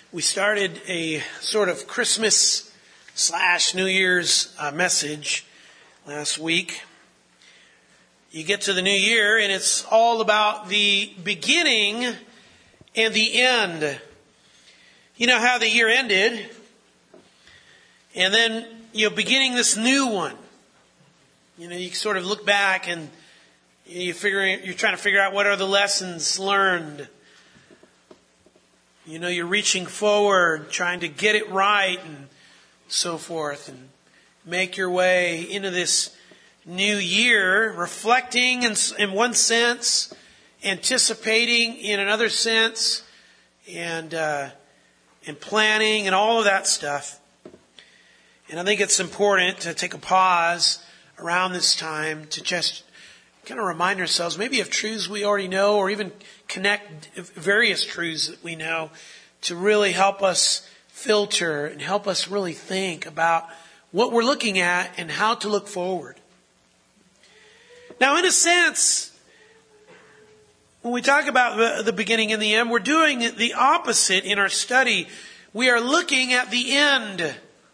We started a sort of Christmas / New Year's message last week. You get to the new year and it's all about the beginning and the end. You know how the year ended, and then you're beginning this new one. You sort of look back and you're trying to figure out what are the lessons learned. You're reaching forward, trying to get it right and so forth, and make your way into this new year, reflecting in one sense, anticipating in another sense, and planning and all of that stuff. And I think it's important to take a pause around this time to just kind of remind ourselves maybe of truths we already know, or even connect various truths that we know to really help us filter and help us really think about what we're looking at and how to look forward. Now, in a sense, when we talk about the beginning and the end, we're doing the opposite in our study. We are looking at the end.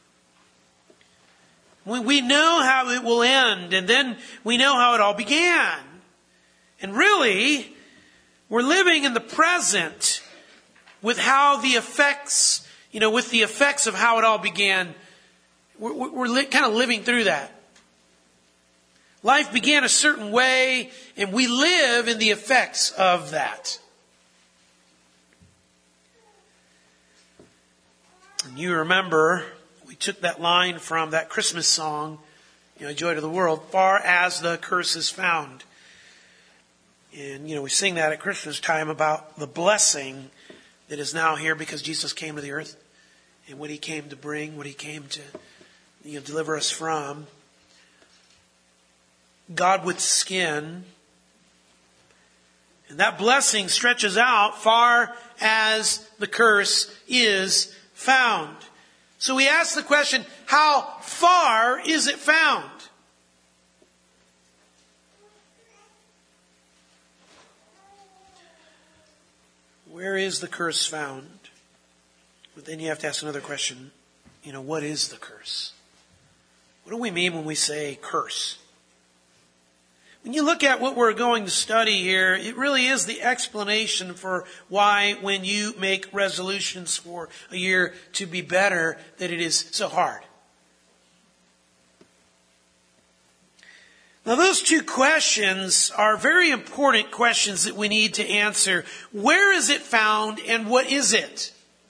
We know how it will end, and then we know how it all began. And really, we're living in the present with how the effects, with the effects of how it all began. We're kind of living through that. Life began a certain way, and we live in the effects of that. And you remember, we took that line from that Christmas song, Joy to the World, far as the curse is found. And, we sing that at Christmas time about the blessing that is now here because Jesus came to the earth and what He came to bring, what He came to deliver us from. God with skin. And that blessing stretches out far as the curse is found. So we ask the question, how far is it found? Where is the curse found? But then you have to ask another question. What is the curse? What do we mean when we say curse? When you look at what we're going to study here, it really is the explanation for why when you make resolutions for a year to be better, that it is so hard. Now, those two questions are very important questions that we need to answer. Where is it found and what is it?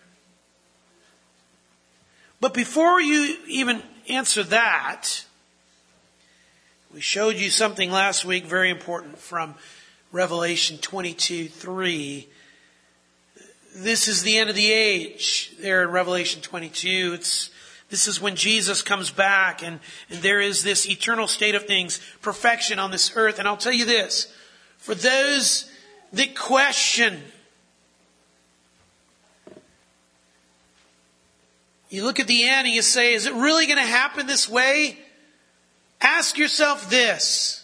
But before you even answer that, we showed you something last week very important from Revelation 22:3. This is the end of the age there in Revelation 22. This is when Jesus comes back and there is this eternal state of things, perfection on this earth. And I'll tell you this, for those that question, you look at the end and you say, is it really going to happen this way? Ask yourself this.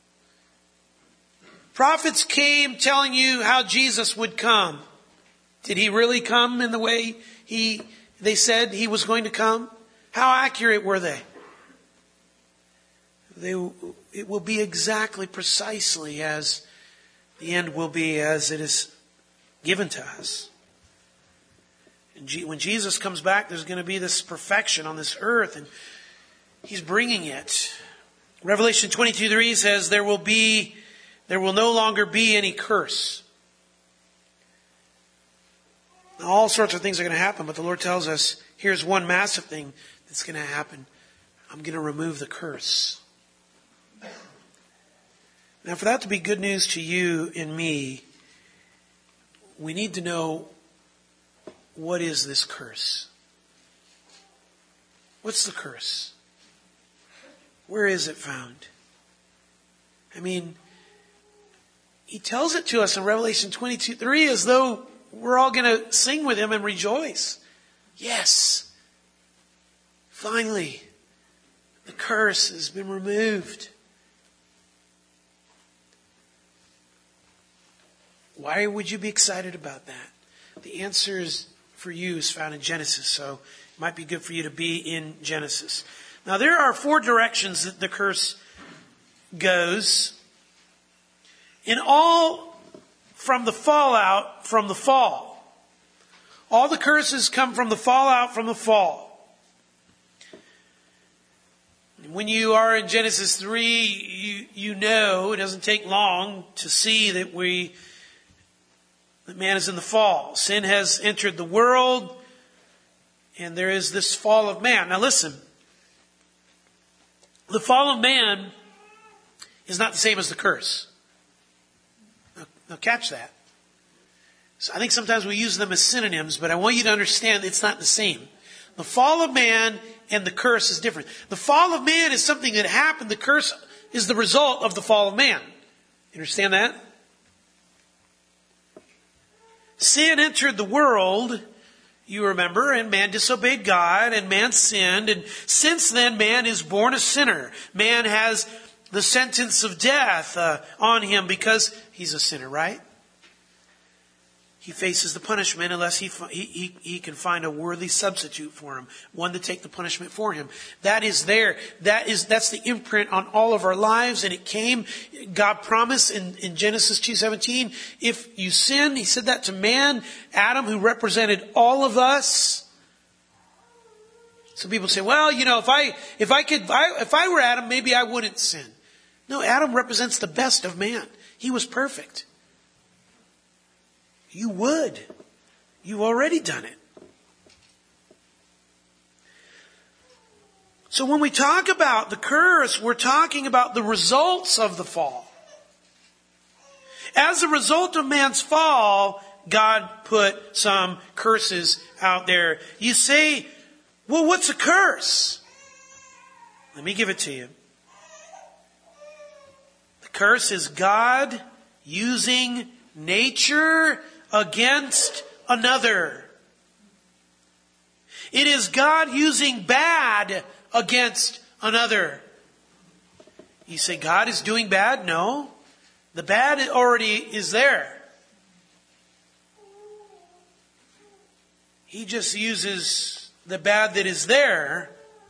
Prophets came telling you how Jesus would come. Did He really come in the way they said He was going to come? How accurate were they? It will be exactly, precisely as the end will be as it is given to us. And when Jesus comes back, there's going to be this perfection on this earth, and He's bringing it. Revelation 22:3 says there will no longer be any curse. Now, all sorts of things are going to happen, but the Lord tells us here's one massive thing that's going to happen. I'm going to remove the curse. Now, for that to be good news to you and me, we need to know, what is this curse? What's the curse? Where is it found? He tells it to us in Revelation 22:3 as though we're all going to sing with Him and rejoice. Yes, finally, the curse has been removed. Why would you be excited about that? The answer is for you is found in Genesis, so it might be good for you to be in Genesis. Now, there are 4 directions that the curse goes, in all from the fallout from the fall. All the curses come from the fallout from the fall. When you are in Genesis 3, you know it doesn't take long to see that man is in the fall. Sin has entered the world, and there is this fall of man. Now listen, the fall of man is not the same as the curse. Now catch that. So I think sometimes we use them as synonyms, but I want you to understand it's not the same. The fall of man and the curse is different. The fall of man is something that happened. The curse is the result of the fall of man. You understand that? Sin entered the world, you remember, and man disobeyed God, and man sinned. And since then, man is born a sinner. Man has the sentence of death on him because he's a sinner, right? He faces the punishment unless he can find a worthy substitute for him, one to take the punishment for him. That is there. That's the imprint on all of our lives, and it came. God promised in Genesis 2:17, if you sin, He said that to man, Adam, who represented all of us. Some people say, well, if I were Adam, maybe I wouldn't sin. No, Adam represents the best of man. He was perfect. You would. You've already done it. So when we talk about the curse, we're talking about the results of the fall. As a result of man's fall, God put some curses out there. You say, well, what's a curse? Let me give it to you. The curse is God using nature against another. It is God using bad against another. You say God is doing bad? No. The bad already is there. He just uses the bad that is there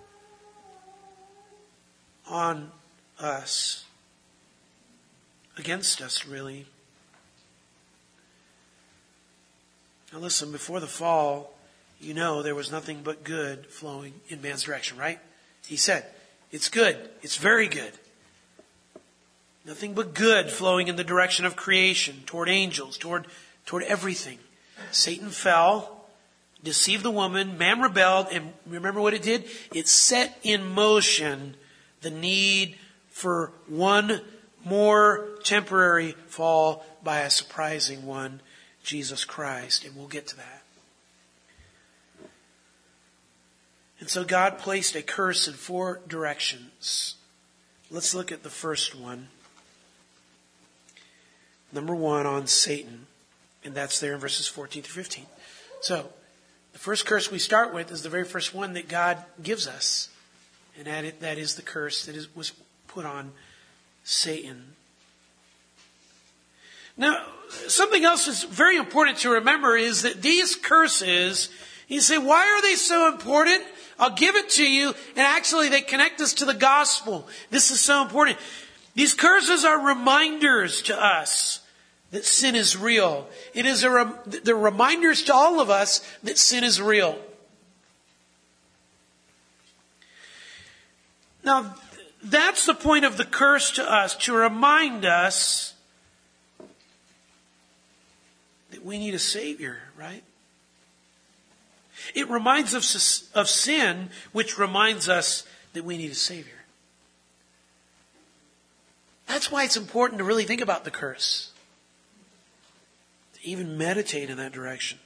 on us. Against us, really. Now listen, before the fall, there was nothing but good flowing in man's direction, right? He said, it's good. It's very good. Nothing but good flowing in the direction of creation, toward angels, toward everything. Satan fell, deceived the woman, man rebelled, and remember what it did? It set in motion the need for one more temporary fall by a surprising one, Jesus Christ, and we'll get to that. And so God placed a curse in 4 directions. Let's look at the first one. Number 1 on Satan, and that's there in verses 14 through 15. So, the first curse we start with is the very first one that God gives us, and that is the curse that was put on Satan. Now, something else that's very important to remember is that these curses, you say, why are they so important? I'll give it to you, and actually they connect us to the gospel. This is so important. These curses are reminders to us that sin is real. They're reminders to all of us that sin is real. Now, that's the point of the curse to us, to remind us that we need a Savior, right? It reminds us of sin, which reminds us that we need a Savior. That's why it's important to really think about the curse. To even meditate in that direction.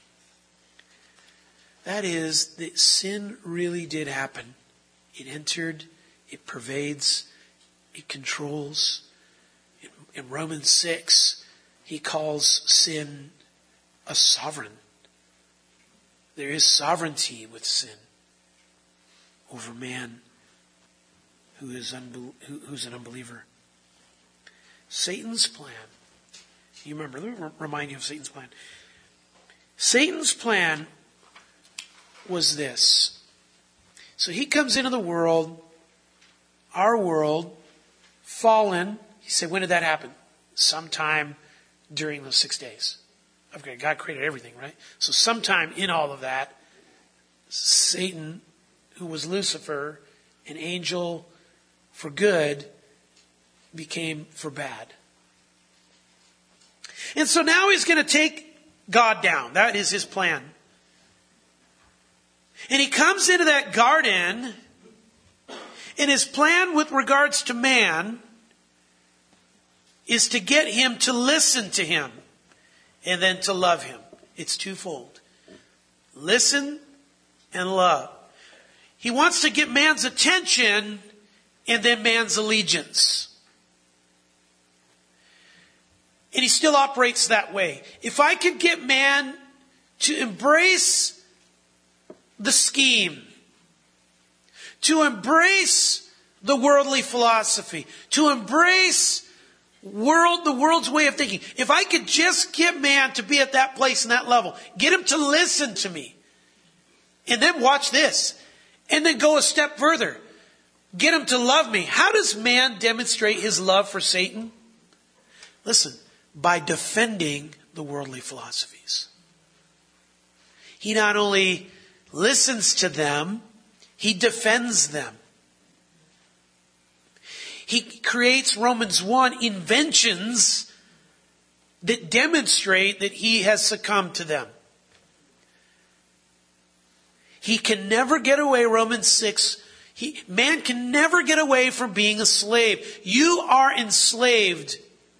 That is, that sin really did happen. It entered, it pervades, it controls. In Romans 6, he calls sin a sovereign. There is sovereignty with sin over man who's an unbeliever. Satan's plan. You remember, let me remind you of Satan's plan. Satan's plan was this. So he comes into the world, our world, fallen. He said, when did that happen? Sometime during those 6 days. Okay, God created everything, right? So sometime in all of that, Satan, who was Lucifer, an angel for good, became for bad. And so now he's going to take God down. That is his plan. And he comes into that garden, and his plan with regards to man is to get him to listen to him and then to love him. It's twofold. Listen and love. He wants to get man's attention and then man's allegiance. And he still operates that way. If I could get man to embrace the scheme, to embrace the worldly philosophy, to embrace the world's way of thinking. If I could just get man to be at that place and that level, get him to listen to me, and then watch this, and then go a step further, get him to love me. How does man demonstrate his love for Satan? Listen, by defending the worldly philosophies. He not only listens to them, he defends them. He creates, Romans 1, inventions that demonstrate that he has succumbed to them. He can never get away, Romans 6, man can never get away from being a slave. You are enslaved.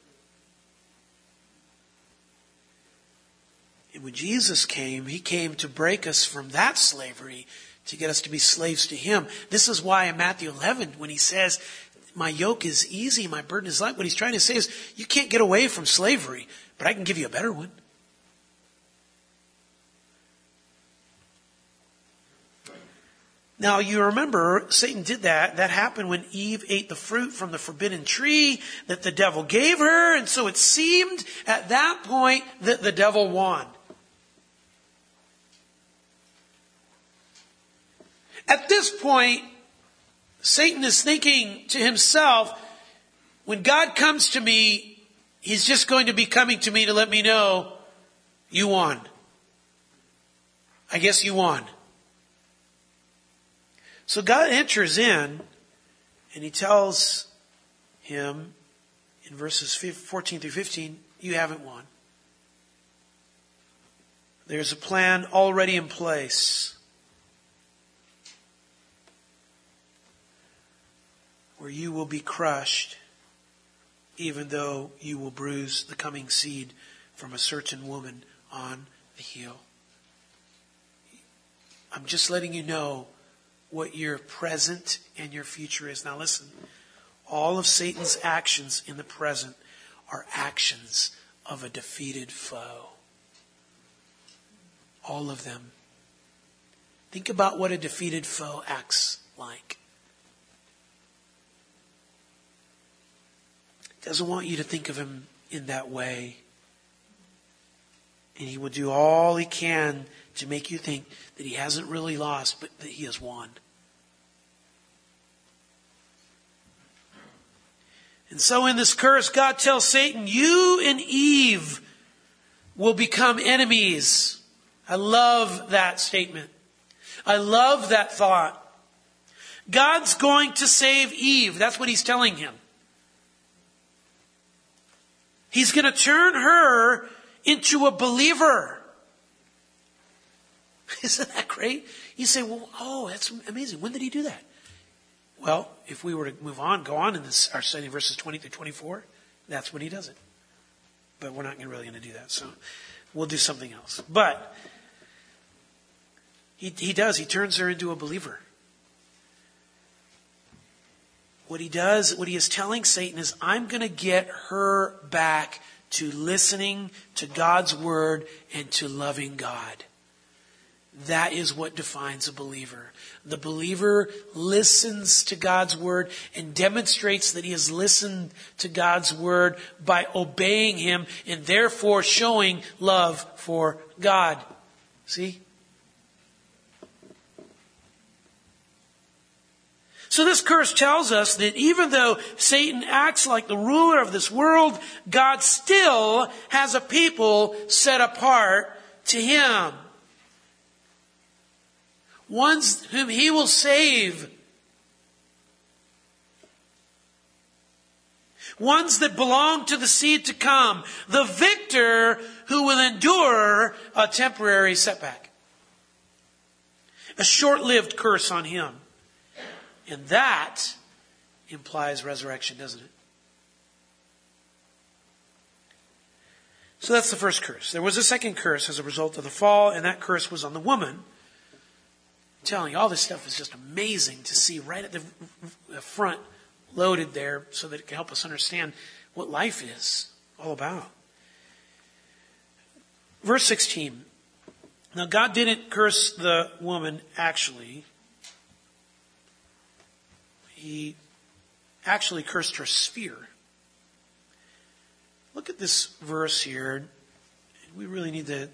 And when Jesus came, he came to break us from that slavery, to get us to be slaves to him. This is why in Matthew 11, when he says, my yoke is easy, my burden is light, what he's trying to say is, you can't get away from slavery, but I can give you a better one. Now, you remember, Satan did that. That happened when Eve ate the fruit from the forbidden tree that the devil gave her. And so it seemed at that point that the devil won. At this point, Satan is thinking to himself, when God comes to me, he's just going to be coming to me to let me know, you won. I guess you won. So God enters in and he tells him in verses 14 through 15, you haven't won. There's a plan already in place where you will be crushed, even though you will bruise the coming seed from a certain woman on the heel. I'm just letting you know what your present and your future is. Now listen, all of Satan's actions in the present are actions of a defeated foe. All of them. Think about what a defeated foe acts like. He doesn't want you to think of him in that way. And he will do all he can to make you think that he hasn't really lost, but that he has won. And so in this curse, God tells Satan, you and Eve will become enemies. I love that statement. I love that thought. God's going to save Eve. That's what he's telling him. He's going to turn her into a believer. Isn't that great? You say, well, that's amazing. When did he do that? Well, if we were to go on in this, our study, verses 20 through 24, that's when he does it. But we're not really going to do that, so we'll do something else. But he does. He turns her into a believer. What he does, what he is telling Satan is, I'm going to get her back to listening to God's word and to loving God. That is what defines a believer. The believer listens to God's word and demonstrates that he has listened to God's word by obeying him and therefore showing love for God. See? So this curse tells us that even though Satan acts like the ruler of this world, God still has a people set apart to him. Ones whom he will save. Ones that belong to the seed to come. The victor who will endure a temporary setback. A short-lived curse on him. And that implies resurrection, doesn't it? So that's the first curse. There was a second curse as a result of the fall, and that curse was on the woman. I'm telling you, all this stuff is just amazing to see right at the front, loaded there, so that it can help us understand what life is all about. Verse 16. Now, God didn't curse the woman actually. He actually cursed her sphere. Look at this verse here. We really need to...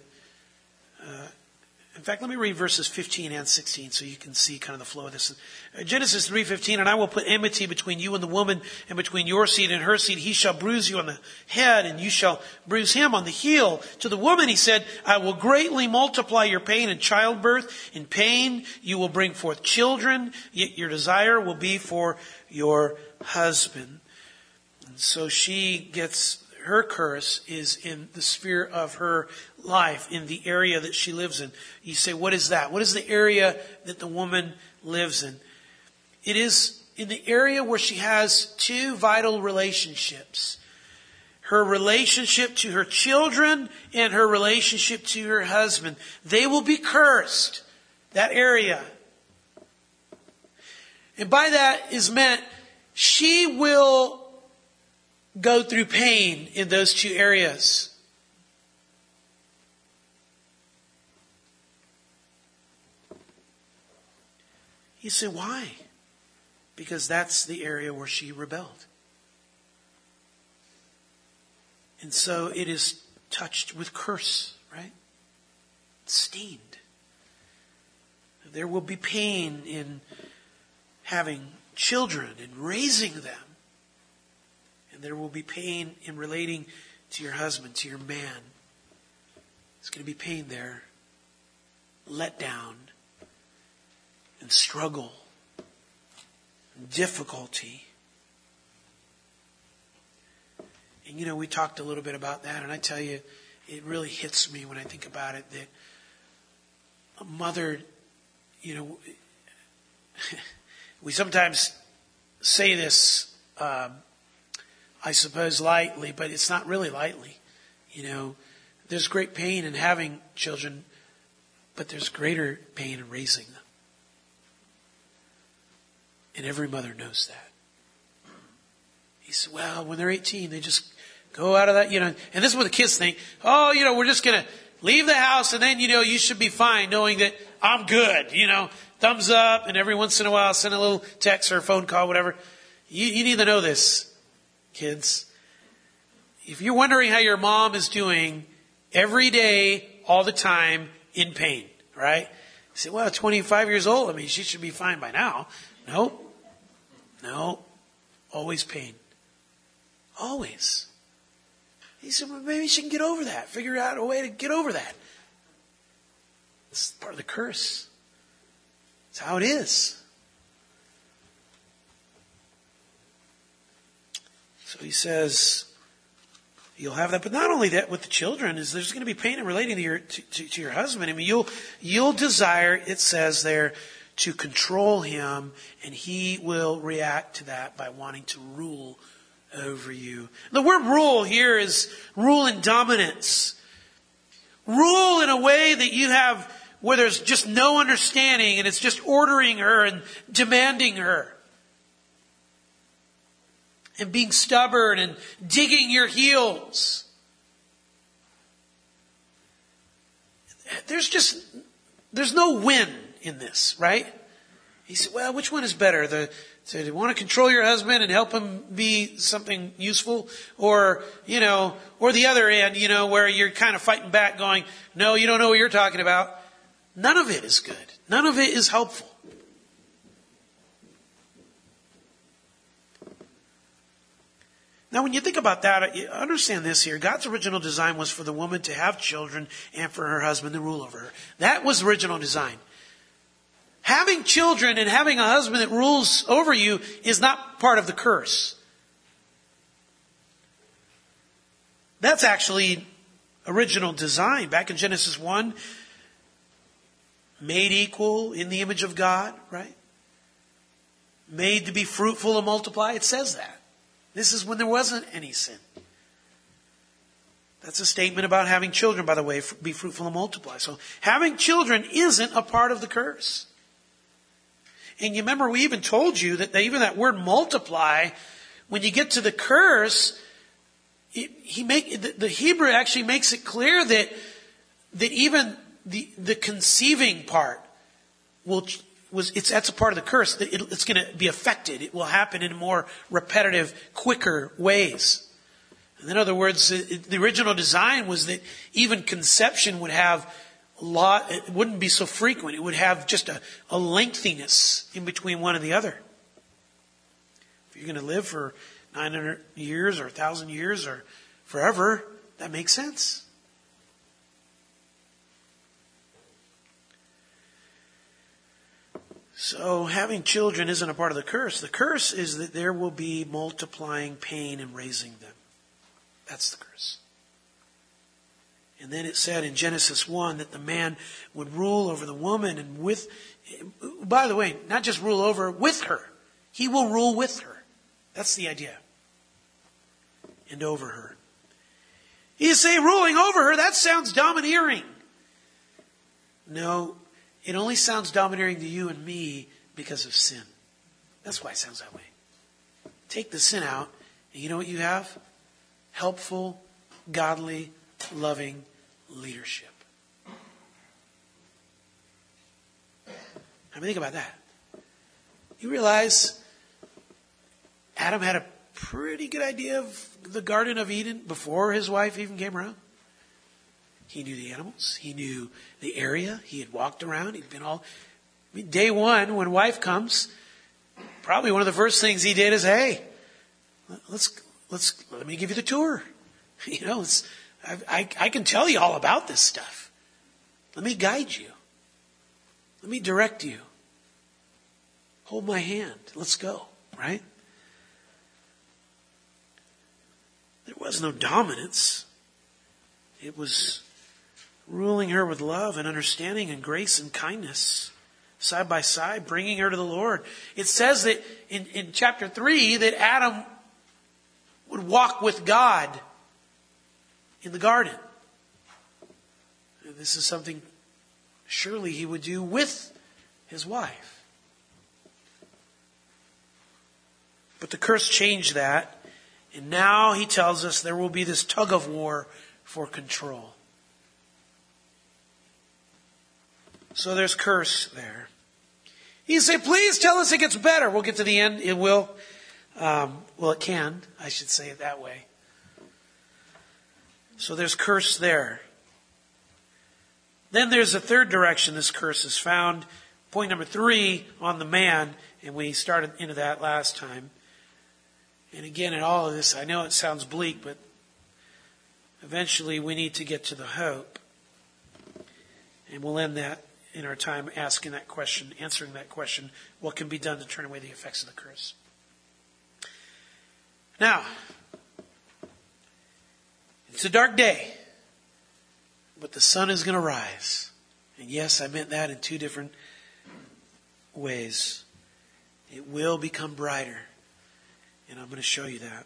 in fact, let me read verses 15 and 16 so you can see kind of the flow of this. Genesis 3:15, and I will put enmity between you and the woman, and between your seed and her seed. He shall bruise you on the head, and you shall bruise him on the heel. To the woman he said, I will greatly multiply your pain in childbirth. In pain you will bring forth children, yet your desire will be for your husband. And so she gets... her curse is in the sphere of her life, in the area that she lives in. You say, what is that? What is the area that the woman lives in? It is in the area where she has two vital relationships. Her relationship to her children and her relationship to her husband. They will be cursed. That area. And by that is meant she will go through pain in those two areas. You say, why? Because that's the area where she rebelled. And so it is touched with curse, right? Stained. There will be pain in having children and raising them. And there will be pain in relating to your husband, to your man. There's going to be pain there. Let down. And struggle. And difficulty. And we talked a little bit about that. And I tell you, it really hits me when I think about it that a mother, we sometimes say this, I suppose lightly, but it's not really lightly. There's great pain in having children, but there's greater pain in raising them. And every mother knows that. He said, well, when they're 18, they just go out of that, and this is what the kids think. Oh, we're just going to leave the house and then, you should be fine knowing that I'm good, thumbs up, and every once in a while send a little text or a phone call, whatever. You need to know this. Kids, if you're wondering how your mom is doing every day, all the time, in pain, right? You say, well, 25 years old, she should be fine by now. No, always pain. Always. He said, well, maybe she can get over that. Figure out a way to get over that. It's part of the curse. It's how it is. So he says, you'll have that. But not only that, with the children, is there's going to be pain in relating to your husband. You'll desire, it says there, to control him, and he will react to that by wanting to rule over you. The word rule here is rule in dominance. Rule in a way that you have where there's just no understanding, and it's just ordering her and demanding her. And being stubborn and digging your heels. There's no win in this, right? He said, well, which one is better? To want to control your husband and help him be something useful? Or the other end, where you're kind of fighting back going, no, you don't know what you're talking about. None of it is good. None of it is helpful. Now, when you think about that, understand this here. God's original design was for the woman to have children and for her husband to rule over her. That was the original design. Having children and having a husband that rules over you is not part of the curse. That's actually original design. Back in Genesis 1, made equal in the image of God, right? Made to be fruitful and multiply. It says that. This is when there wasn't any sin. That's a statement about having children, by the way, be fruitful and multiply. So having children isn't a part of the curse. And you remember we even told you that even that word multiply, when you get to the curse, the Hebrew actually makes it clear that even the conceiving part that's a part of the curse. It's going to be affected. It will happen in more repetitive, quicker ways. And in other words, the original design was that even conception would have it wouldn't be so frequent. It would have just a lengthiness in between one and the other. If you're going to live for 900 years or 1,000 years or forever, that makes sense. So having children isn't a part of the curse. The curse is that there will be multiplying pain in raising them. That's the curse. And then it said in Genesis 1 that the man would rule over the woman and by the way, not just rule over, with her. He will rule with her. That's the idea. And over her. You say ruling over her, that sounds domineering. No, it only sounds domineering to you and me because of sin. That's why it sounds that way. Take the sin out, and you know what you have? Helpful, godly, loving leadership. I mean, think about that. You realize Adam had a pretty good idea of the Garden of Eden before his wife even came around. He knew the animals. He knew the area. He had walked around. He'd been day one, when wife comes, probably one of the first things he did is, hey, let me give you the tour. You know, I can tell you all about this stuff. Let me guide you. Let me direct you. Hold my hand. Let's go. Right? There was no dominance. It was ruling her with love and understanding and grace and kindness, side by side, bringing her to the Lord. It says that in chapter 3 that Adam would walk with God in the garden. And this is something surely he would do with his wife. But the curse changed that. And now he tells us there will be this tug of war for control. So there's curse there. You say, please tell us it gets better. We'll get to the end. It will. It can. I should say it that way. So there's curse there. Then there's a third direction this curse is found. Point number 3 on the man. And we started into that last time. And again, in all of this, I know it sounds bleak, but eventually we need to get to the hope. And we'll end that in our time answering that question, what can be done to turn away the effects of the curse? Now, it's a dark day, but the sun is going to rise. And yes, I meant that in 2 different ways. It will become brighter. And I'm going to show you that.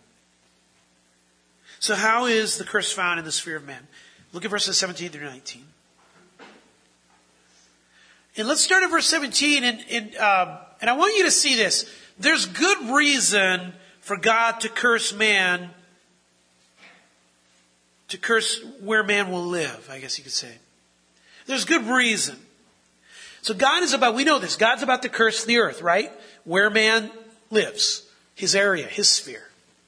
So how is the curse found in the sphere of man? Look at verses 17 through 19. And let's start at verse 17. And I want you to see this. There's good reason for God to curse man, to curse where man will live, I guess you could say. There's good reason. So God is about, we know this, God's about to curse the earth, right? Where man lives. His area, his sphere.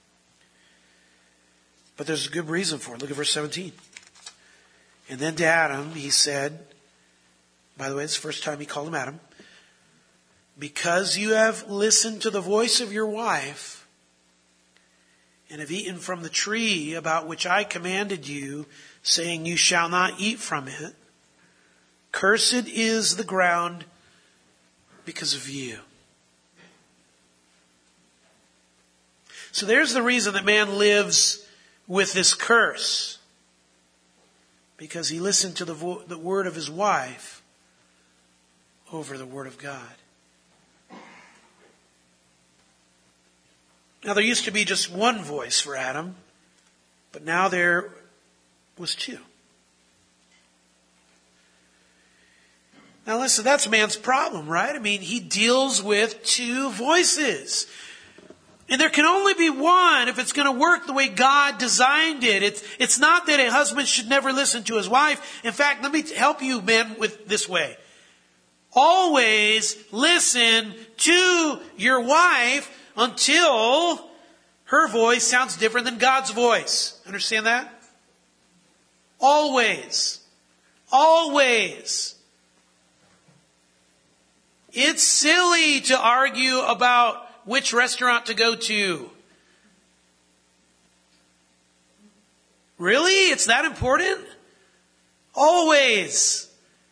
But there's a good reason for it. Look at verse 17. And then to Adam, he said, by the way, it's the first time he called him Adam, because you have listened to the voice of your wife and have eaten from the tree about which I commanded you, saying, you shall not eat from it, cursed is the ground because of you. So there's the reason that man lives with this curse. Because he listened to the word of his wife over the word of God. Now there used to be just one voice for Adam, but now there was two. Now listen, that's man's problem, right? I mean, he deals with two voices. And there can only be one if it's going to work the way God designed it. It's not that a husband should never listen to his wife. In fact, let me help you, men, with this way. Always listen to your wife until her voice sounds different than God's voice. Understand that? Always. Always. It's silly to argue about which restaurant to go to. Really? It's that important? Always.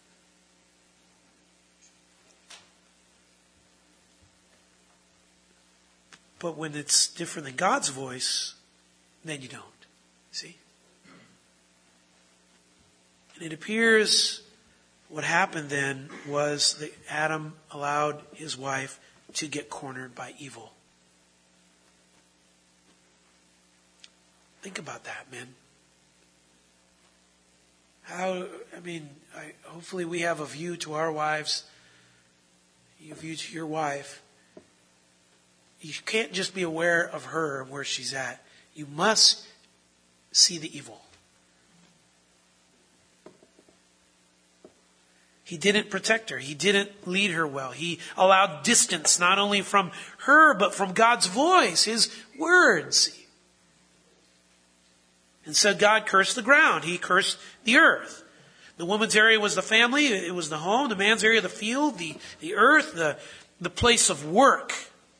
But when it's different than God's voice, then you don't. See? And it appears what happened then was that Adam allowed his wife to get cornered by evil. Think about that, man. Hopefully we have a view to our wives, a view to your wife. You can't just be aware of her and where she's at. You must see the evil. He didn't protect her. He didn't lead her well. He allowed distance not only from her, but from God's voice, His words. And so God cursed the ground. He cursed the earth. The woman's area was the family. It was the home. The man's area, the field, the earth, the place of work.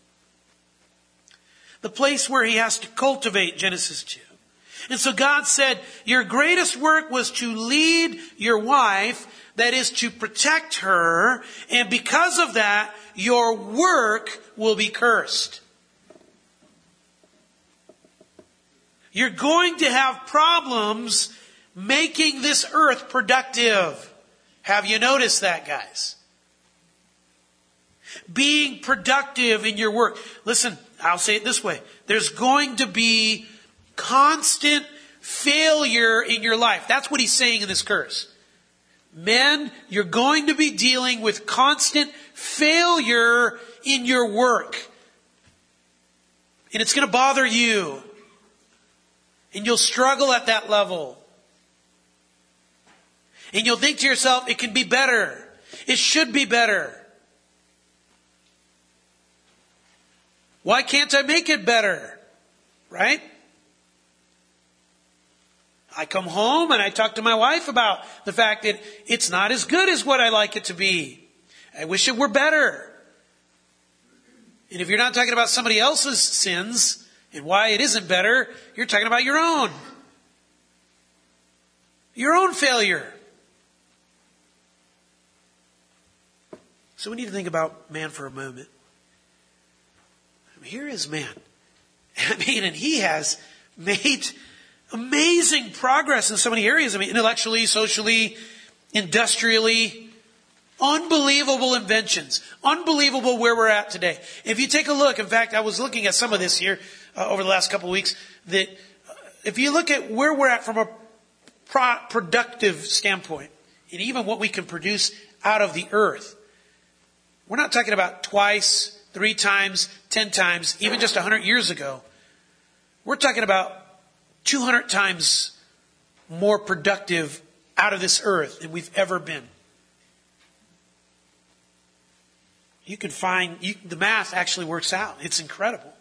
The place where he has to cultivate, Genesis 2. And so God said, your greatest work was to lead your wife, that is to protect her, and because of that, your work will be cursed. You're going to have problems making this earth productive. Have you noticed that, guys? Being productive in your work. Listen, I'll say it this way. There's going to be constant failure in your life. That's what he's saying in this curse. Men, you're going to be dealing with constant failure in your work. And it's going to bother you. And you'll struggle at that level. And you'll think to yourself, it can be better. It should be better. Why can't I make it better? Right? I come home and I talk to my wife about the fact that it's not as good as what I like it to be. I wish it were better. And if you're not talking about somebody else's sins and why it isn't better, you're talking about your own. Your own failure. So we need to think about man for a moment. Here is man. And he has made amazing progress in so many areas. Intellectually, socially, industrially. Unbelievable inventions. Unbelievable where we're at today. If you take a look, in fact, I was looking at some of this here over the last couple of weeks, that if you look at where we're at from a productive standpoint, and even what we can produce out of the earth, we're not talking about twice, 3 times, 10 times, even just 100 years ago. We're talking about 200 times more productive out of this earth than we've ever been. You can find, the math actually works out. It's incredible.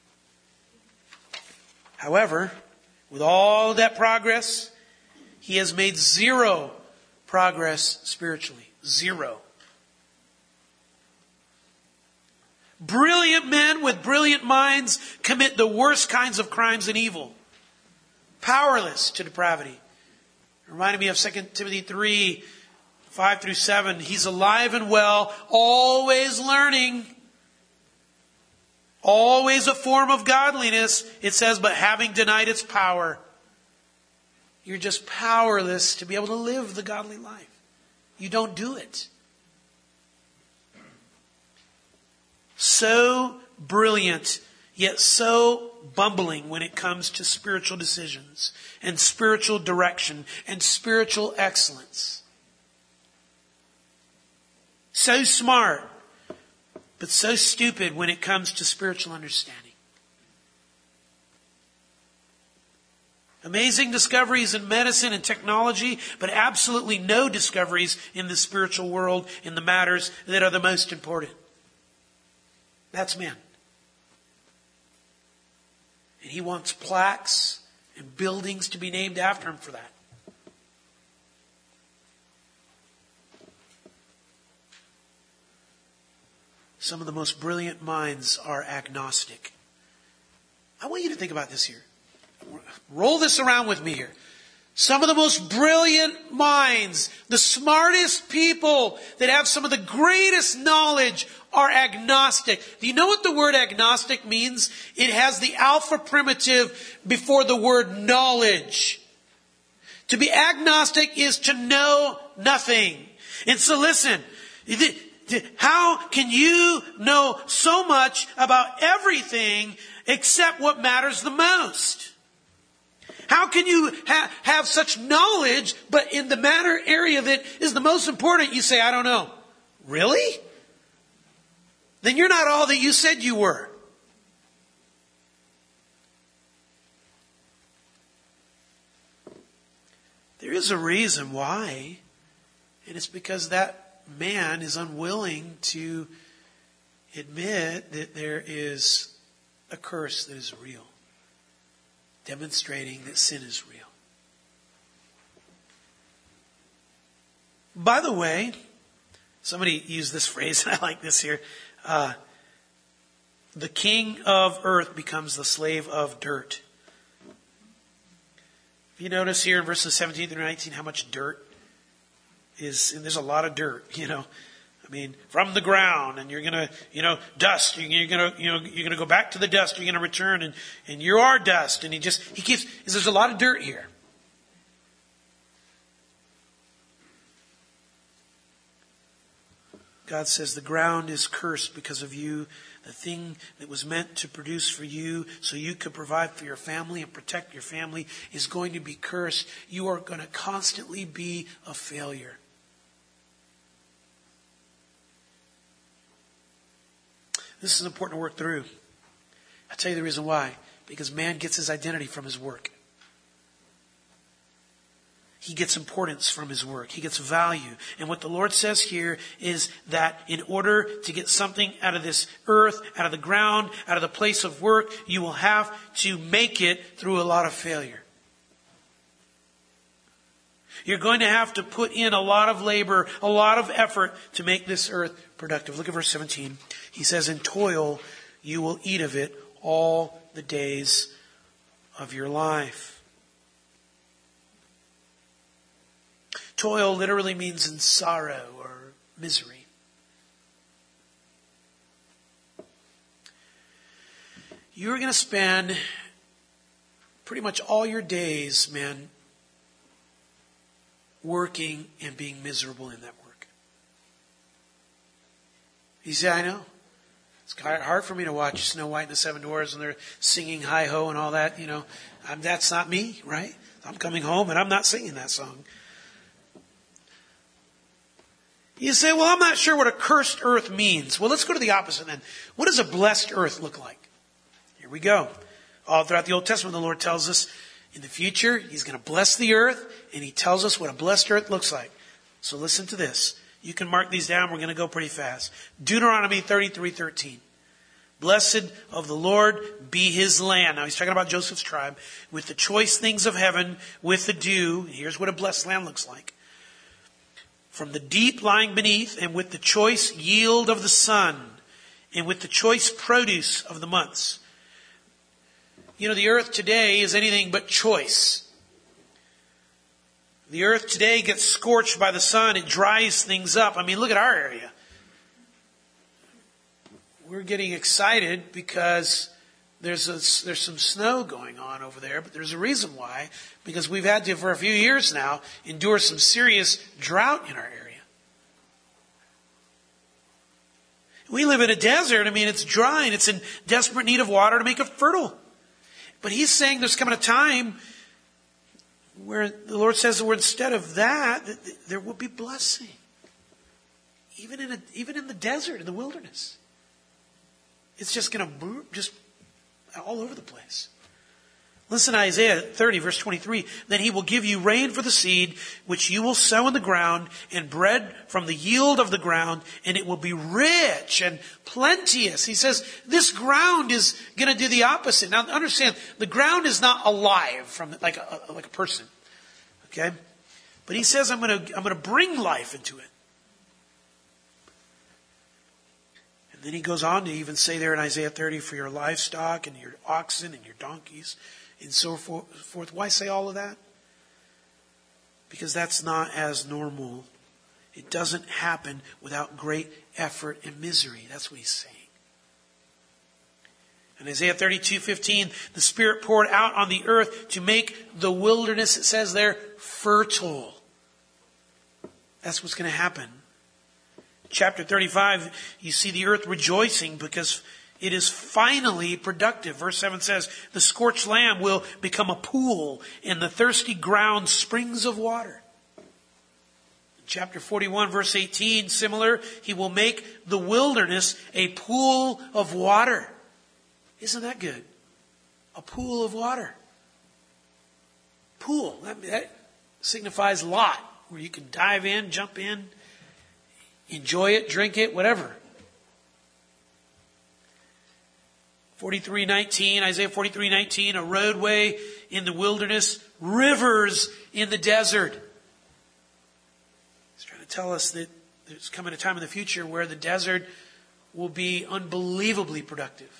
However, with all that progress, he has made 0 progress spiritually. 0. Brilliant men with brilliant minds commit the worst kinds of crimes and evil. Powerless to depravity. It reminded me of 2 Timothy 3, 5 through 7. He's alive and well, always learning. Always a form of godliness, it says, but having denied its power. You're just powerless to be able to live the godly life. You don't do it. So brilliant, yet so bumbling when it comes to spiritual decisions and spiritual direction and spiritual excellence. So smart, but so stupid when it comes to spiritual understanding. Amazing discoveries in medicine and technology, but absolutely no discoveries in the spiritual world in the matters that are the most important. That's man. And he wants plaques and buildings to be named after him for that. Some of the most brilliant minds are agnostic. I want you to think about this here. Roll this around with me here. Some of the most brilliant minds, the smartest people that have some of the greatest knowledge are agnostic. Do you know what the word agnostic means? It has the alpha primitive before the word knowledge. To be agnostic is to know nothing. And so listen, how can you know so much about everything except what matters the most? How can you have such knowledge, but in the matter area that is the most important, you say, I don't know. Really? Then you're not all that you said you were. There is a reason why, and it's because that man is unwilling to admit that there is a curse that is real, demonstrating that sin is real. By the way, somebody used this phrase, and I like this here. The king of earth becomes the slave of dirt. If you notice here in verses 17 through 19 how much dirt is, and there's a lot of dirt, I mean, from the ground, and you're gonna, dust. You're gonna go back to the dust. You're gonna return, and you are dust. And there's a lot of dirt here. God says the ground is cursed because of you. The thing that was meant to produce for you so you could provide for your family and protect your family is going to be cursed. You are going to constantly be a failure. This is important to work through. I'll tell you the reason why. Because man gets his identity from his work. He gets importance from his work. He gets value. And what the Lord says here is that in order to get something out of this earth, out of the ground, out of the place of work, you will have to make it through a lot of failure. You're going to have to put in a lot of labor, a lot of effort to make this earth productive. Look at verse 17. He says, in toil you will eat of it all the days of your life. Toil literally means in sorrow or misery. You're going to spend pretty much all your days, man, working and being miserable in that work. You say, I know. It's hard for me to watch Snow White and the Seven Dwarfs and they're singing Hi-Ho and all that, That's not me, right? I'm coming home and I'm not singing that song. You say, well, I'm not sure what a cursed earth means. Well, let's go to the opposite then. What does a blessed earth look like? Here we go. All throughout the Old Testament, the Lord tells us in the future, He's going to bless the earth, and He tells us what a blessed earth looks like. So listen to this. You can mark these down. We're going to go pretty fast. Deuteronomy 33:13. Blessed of the Lord be His land. Now he's talking about Joseph's tribe. With the choice things of heaven, with the dew. Here's what a blessed land looks like. From the deep lying beneath, and with the choice yield of the sun, and with the choice produce of the months. You know, the earth today is anything but choice. The earth today gets scorched by the sun. It dries things up. I mean, look at our area. We're getting excited because there's some snow going on over there, but there's a reason why. Because we've had to, for a few years now, endure some serious drought in our area. We live in a desert. I mean, it's dry and it's in desperate need of water to make it fertile. But he's saying there's coming a time where the Lord says that instead of that, there will be blessing. Even in the desert, in the wilderness. It's just going to just all over the place. Listen to Isaiah 30, verse 23. Then he will give you rain for the seed, which you will sow in the ground, and bread from the yield of the ground, and it will be rich and plenteous. He says this ground is going to do the opposite. Now understand, the ground is not alive from like a person. Okay? But he says I'm going to bring life into it. And then he goes on to even say there in Isaiah 30, for your livestock and your oxen and your donkeys and so forth. Why say all of that? Because that's not as normal. It doesn't happen without great effort and misery. That's what he's saying. In Isaiah 32:15, the Spirit poured out on the earth to make the wilderness, it says there, fertile. That's what's going to happen. Chapter 35, you see the earth rejoicing because it is finally productive. Verse 7 says, the scorched land will become a pool, and the thirsty ground springs of water. Chapter 41, verse 18, similar, he will make the wilderness a pool of water. Isn't that good? A pool of water. Pool, that signifies lot, where you can dive in, jump in, enjoy it, drink it, whatever. 43:19, Isaiah 43:19, a roadway in the wilderness, rivers in the desert. He's trying to tell us that there's coming a time in the future where the desert will be unbelievably productive.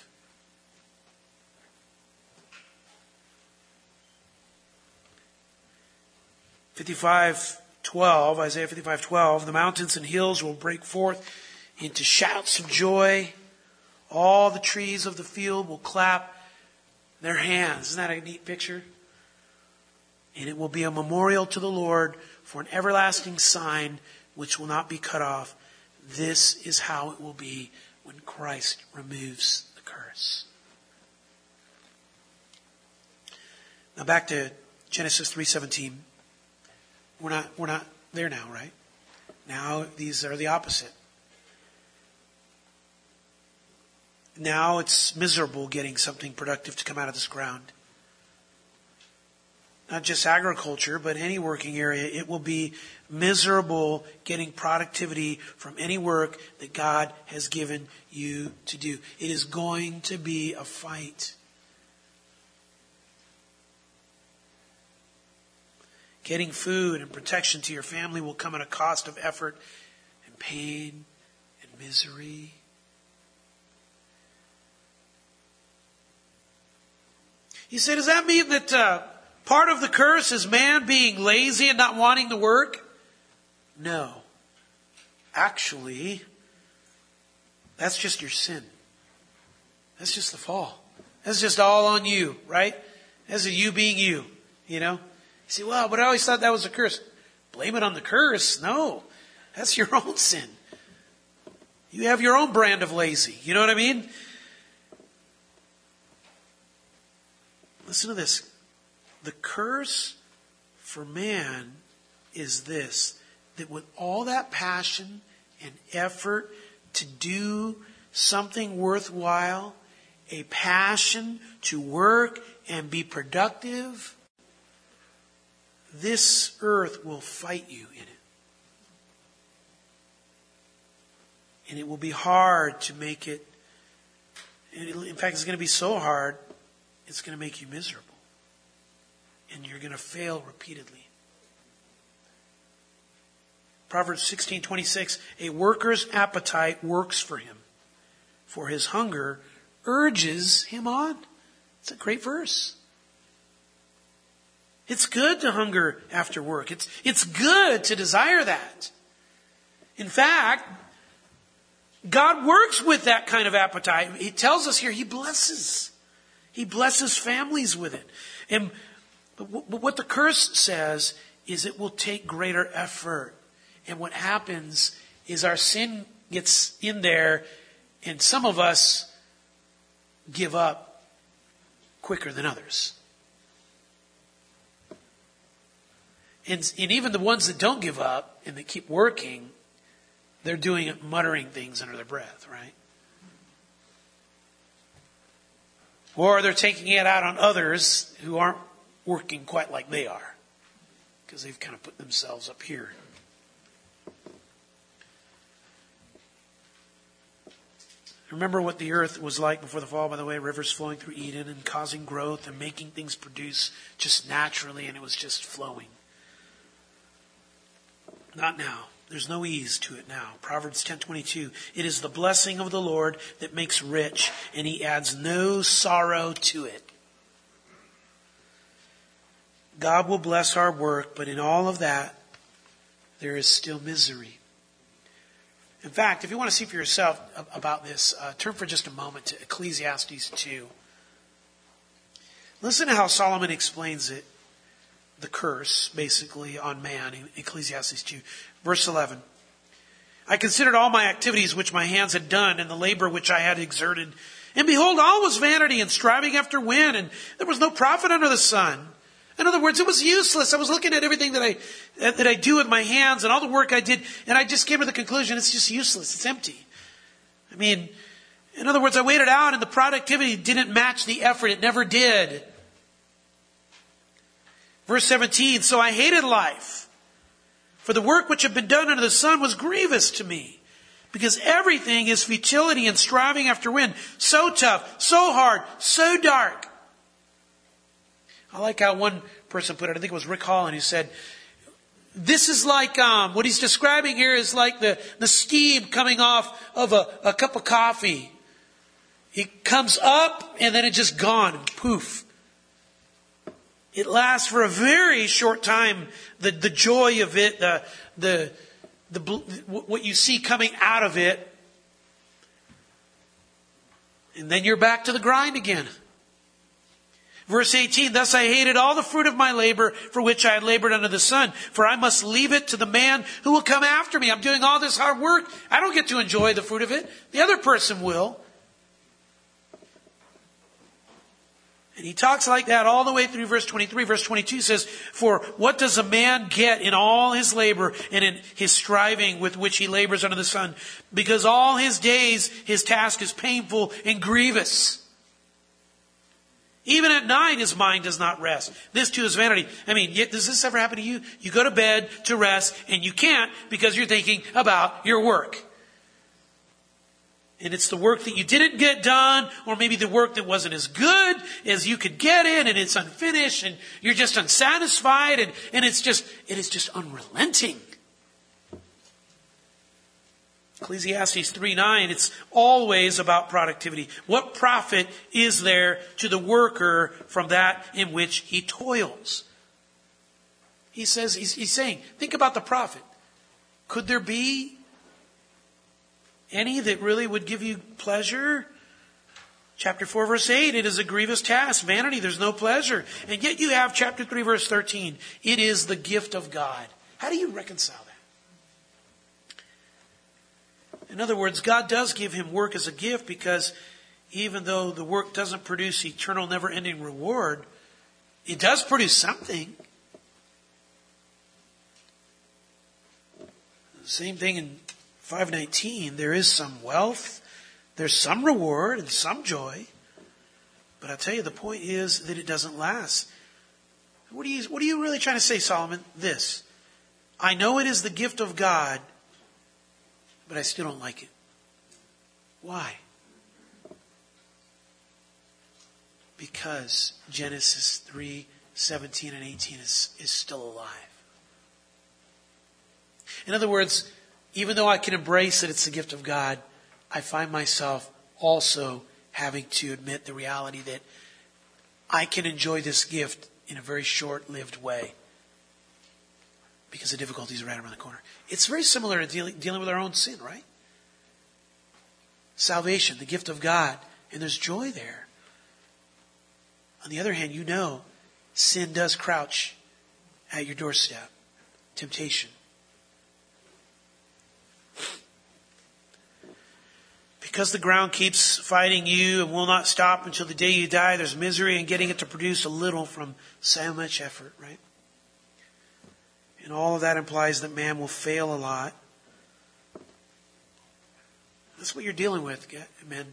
Isaiah 55:12, the mountains and hills will break forth into shouts of joy. All the trees of the field will clap their hands. Isn't that a neat picture? And it will be a memorial to the Lord for an everlasting sign which will not be cut off. This is how it will be when Christ removes the curse. Now back to Genesis 3:17. We're not there now, right? Now these are the opposite. Now it's miserable getting something productive to come out of this ground. Not just agriculture, but any working area. It will be miserable getting productivity from any work that God has given you to do. It is going to be a fight. Getting food and protection to your family will come at a cost of effort and pain and misery. You say, does that mean that part of the curse is man being lazy and not wanting to work? No. Actually, that's just your sin. That's just the fall. That's just all on you, right? That's you being you, you know? You say, well, but I always thought that was a curse. Blame it on the curse. No. That's your own sin. You have your own brand of lazy. You know what I mean? Listen to this. The curse for man is this, that with all that passion and effort to do something worthwhile, a passion to work and be productive, this earth will fight you in it. And it will be hard to make it, in fact, it's going to be so hard, it's going to make you miserable. And you're going to fail repeatedly. Proverbs 16:26, a worker's appetite works for him, for his hunger urges him on. It's a great verse. It's good to hunger after work. It's good to desire that. In fact, God works with that kind of appetite. He tells us here He blesses. He blesses families with it. But what the curse says is it will take greater effort. And what happens is our sin gets in there, and some of us give up quicker than others. And even the ones that don't give up and that keep working, they're doing it muttering things under their breath, right? Or they're taking it out on others who aren't working quite like they are, because they've kind of put themselves up here. Remember what the earth was like before the fall, by the way, rivers flowing through Eden and causing growth and making things produce just naturally, and it was just flowing. Not now. There's no ease to it now. Proverbs 10:22. It is the blessing of the Lord that makes rich, and He adds no sorrow to it. God will bless our work, but in all of that, there is still misery. In fact, if you want to see for yourself about this, turn for just a moment to Ecclesiastes 2. Listen to how Solomon explains it. The curse, basically, on man in Ecclesiastes 2. Verse 11. I considered all my activities which my hands had done and the labor which I had exerted. And behold, all was vanity and striving after wind, and there was no profit under the sun. In other words, it was useless. I was looking at everything that I do with my hands and all the work I did, and I just came to the conclusion it's just useless. It's empty. I mean, in other words, I waited out and the productivity didn't match the effort. It never did. Verse 17, so I hated life, for the work which had been done under the sun was grievous to me, because everything is futility and striving after wind. So tough, so hard, so dark. I like how one person put it. I think it was Rick Holland who said, this is like, what he's describing here is like the steam coming off of a cup of coffee. It comes up and then it's just gone. Poof. It lasts for a very short time. The joy of it, what you see coming out of it. And then you're back to the grind again. Verse 18, thus I hated all the fruit of my labor for which I had labored under the sun, for I must leave it to the man who will come after me. I'm doing all this hard work. I don't get to enjoy the fruit of it. The other person will. And he talks like that all the way through verse 23. Verse 22 says, for what does a man get in all his labor and in his striving with which he labors under the sun? Because all his days his task is painful and grievous. Even at night, his mind does not rest. This too is vanity. I mean, does this ever happen to you? You go to bed to rest and you can't because you're thinking about your work. And it's the work that you didn't get done, or maybe the work that wasn't as good as you could get it, and it's unfinished, and you're just unsatisfied, and it is just unrelenting. Ecclesiastes 3:9, it's always about productivity. What profit is there to the worker from that in which he toils? He says, he's saying, think about the profit. Could there be any that really would give you pleasure? Chapter 4, verse 8, it is a grievous task. Vanity, there's no pleasure. And yet you have chapter 3, verse 13. It is the gift of God. How do you reconcile that? In other words, God does give him work as a gift, because even though the work doesn't produce eternal, never-ending reward, it does produce something. Same thing in 5:19. There is some wealth, there's some reward and some joy. But I'll tell you, the point is that it doesn't last. What are you really trying to say, Solomon? This. I know it is the gift of God, but I still don't like it. Why? Because Genesis 3:17 and 18 is still alive. In other words, even though I can embrace that it's the gift of God, I find myself also having to admit the reality that I can enjoy this gift in a very short-lived way because the difficulty is right around the corner. It's very similar to dealing with our own sin, right? Salvation, the gift of God, and there's joy there. On the other hand, you know, sin does crouch at your doorstep. Temptation. Because the ground keeps fighting you and will not stop until the day you die, there's misery in getting it to produce a little from so much effort, right? And all of that implies that man will fail a lot. That's what you're dealing with, men.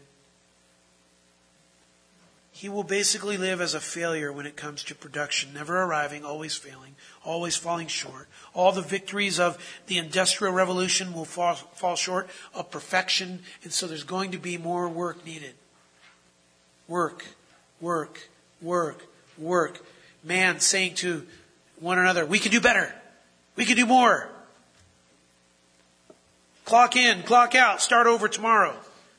He will basically live as a failure when it comes to production, never arriving, always failing, always falling short. All the victories of the Industrial Revolution will fall short of perfection, and so there's going to be more work needed. Work, work, work, work. Man saying to one another, we can do better. We can do more. Clock in, clock out, start over tomorrow.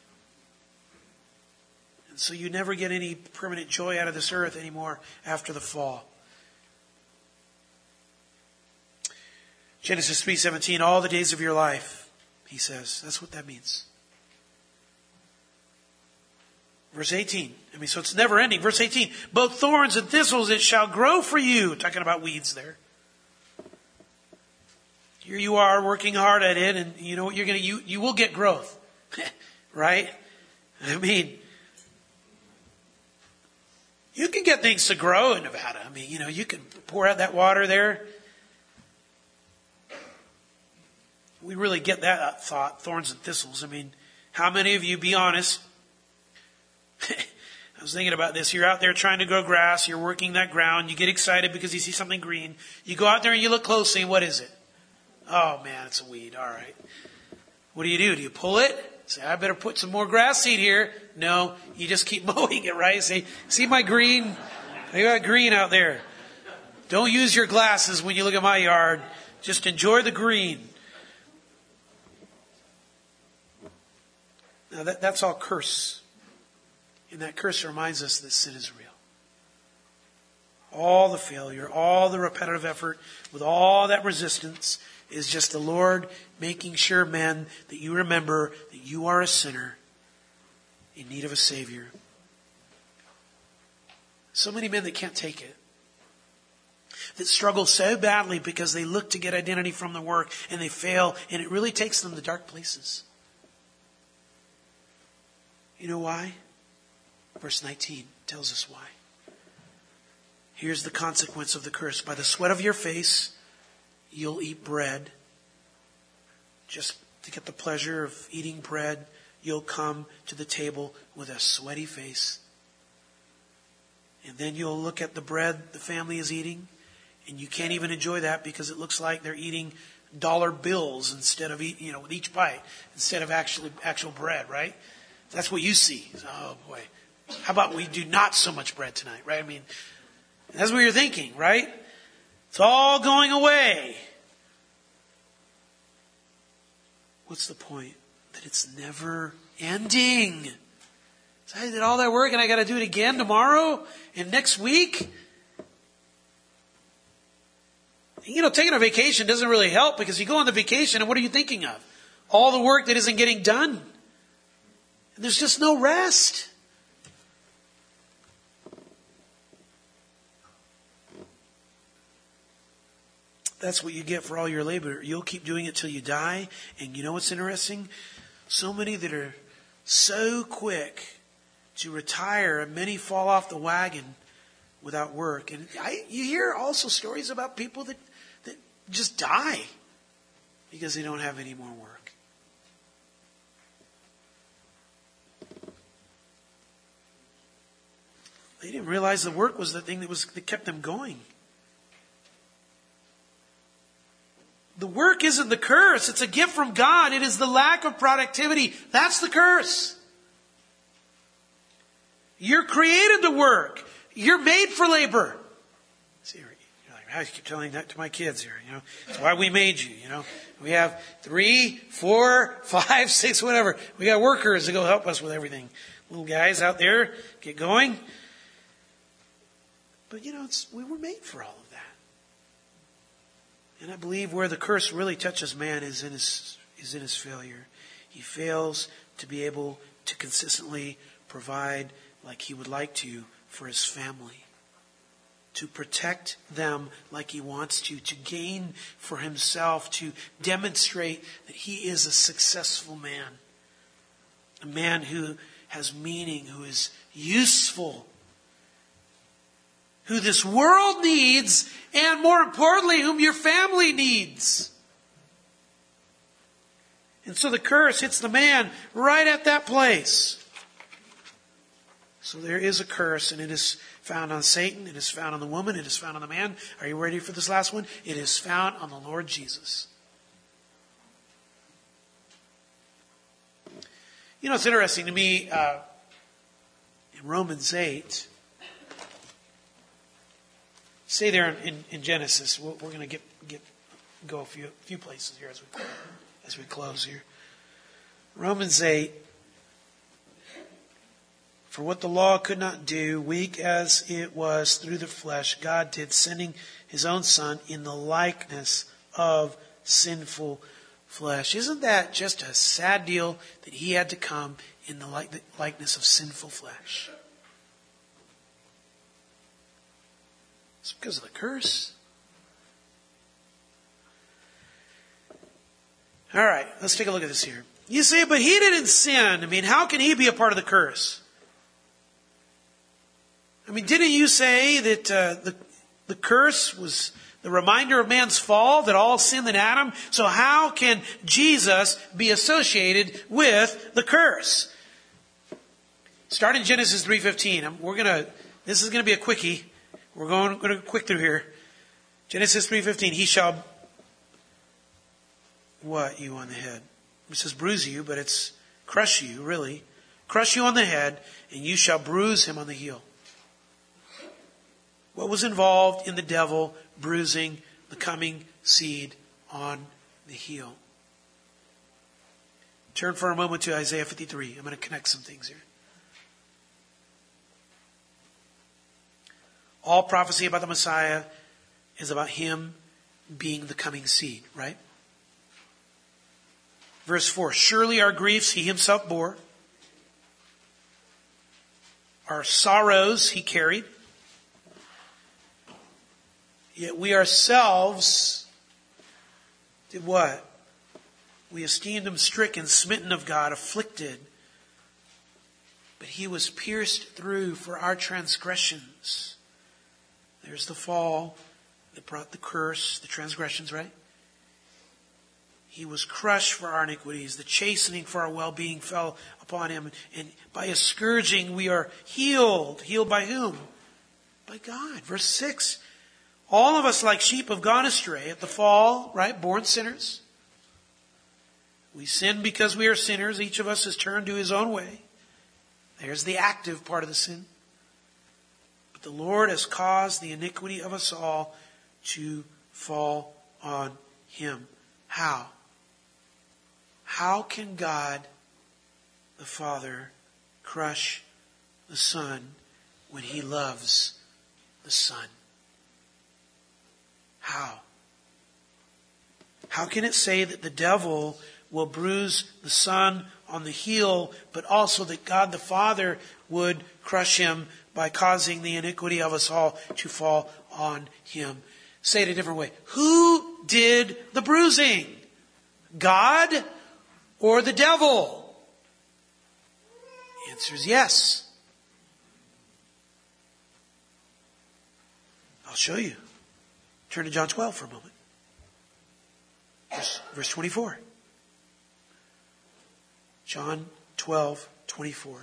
And so you never get any permanent joy out of this earth anymore after the fall. Genesis 3:17, all the days of your life, he says. That's what that means. Verse 18. So it's never ending. Verse 18, both thorns and thistles it shall grow for you. Talking about weeds there. Here you are working hard at it, and you know what you will get growth. Right? You can get things to grow in Nevada. You can pour out that water there. We really get that thought, thorns and thistles. How many of you, be honest, I was thinking about this. You're out there trying to grow grass. You're working that ground. You get excited because you see something green. You go out there and you look closely, and what is it? Oh man, it's a weed. All right. What do? Do you pull it? Say, I better put some more grass seed here. No, you just keep mowing it, right? Say, see my green? I got green out there. Don't use your glasses when you look at my yard. Just enjoy the green. Now that's all curse. And that curse reminds us that sin is real. All the failure, all the repetitive effort, with all that resistance, is just the Lord making sure, men, that you remember that you are a sinner in need of a Savior. So many men that can't take it. That struggle so badly because they look to get identity from the work and they fail, and it really takes them to dark places. You know why? Verse 19 tells us why. Here's the consequence of the curse. By the sweat of your face, you'll eat bread. Just to get the pleasure of eating bread, you'll come to the table with a sweaty face. And then you'll look at the bread the family is eating, and you can't even enjoy that because it looks like they're eating dollar bills instead of with each bite, instead of actual bread, right? That's what you see. Oh boy. How about we do not so much bread tonight, right? That's what you're thinking, right? It's all going away. What's the point? That it's never ending. So I did all that work and I got to do it again tomorrow and next week. Taking a vacation doesn't really help because you go on the vacation and what are you thinking of? All the work that isn't getting done. And there's just no rest. That's what you get for all your labor. You'll keep doing it till you die. And you know what's interesting? So many that are so quick to retire, and many fall off the wagon without work. And you hear also stories about people that just die because they don't have any more work. They didn't realize the work was the thing that kept them going. The work isn't the curse. It's a gift from God. It is the lack of productivity. That's the curse. You're created to work. You're made for labor. See, you're like, I keep telling that to my kids here, It's why we made you, We have 3, 4, 5, 6, whatever. We got workers to go help us with everything. Little guys out there, get going. But, we were made for all of that. And I believe where the curse really touches man is in his failure. He fails to be able to consistently provide like he would like to for his family. To protect them like he wants to gain for himself, to demonstrate that he is a successful man. A man who has meaning, who is useful, who this world needs, and more importantly, whom your family needs. And so the curse hits the man right at that place. So there is a curse, and it is found on Satan, it is found on the woman, it is found on the man. Are you ready for this last one? It is found on the Lord Jesus. It's interesting to me, in Romans 8, say there in Genesis, we're going to go a few places here as we close here. Romans 8, for what the law could not do, weak as it was through the flesh, God did, sending his own Son in the likeness of sinful flesh. Isn't that just a sad deal that he had to come in the likeness of sinful flesh? It's because of the curse. All right, let's take a look at this here. You say, but he didn't sin. How can he be a part of the curse? Didn't you say that the curse was the reminder of man's fall, that all sinned in Adam? So how can Jesus be associated with the curse? Start in Genesis 3:15. This is going to be a quickie. We're going to quick through here. Genesis 3:15. He shall what you on the head? It says bruise you, but it's crush you, really. Crush you on the head, and you shall bruise him on the heel. What was involved in the devil bruising the coming seed on the heel? Turn for a moment to Isaiah 53. I'm going to connect some things here. All prophecy about the Messiah is about him being the coming seed, right? Verse 4, surely our griefs he himself bore. Our sorrows he carried. Yet we ourselves did what? We esteemed him stricken, smitten of God, afflicted. But he was pierced through for our transgressions. There's the fall that brought the curse, the transgressions, right? He was crushed for our iniquities. The chastening for our well-being fell upon him. And by his scourging we are healed. Healed by whom? By God. Verse 6. All of us like sheep have gone astray at the fall, right? Born sinners. We sin because we are sinners. Each of us has turned to his own way. There's the active part of the sin. But the Lord has caused the iniquity of us all to fall on him. How? How can God, the Father, crush the Son when he loves the Son? How? How can it say that the devil will bruise the Son on the heel, but also that God the Father would crush him by causing the iniquity of us all to fall on him? Say it a different way. Who did the bruising? God or the devil? The answer is yes. I'll show you. Turn to John 12 for a moment. Verse 24. John 12:24.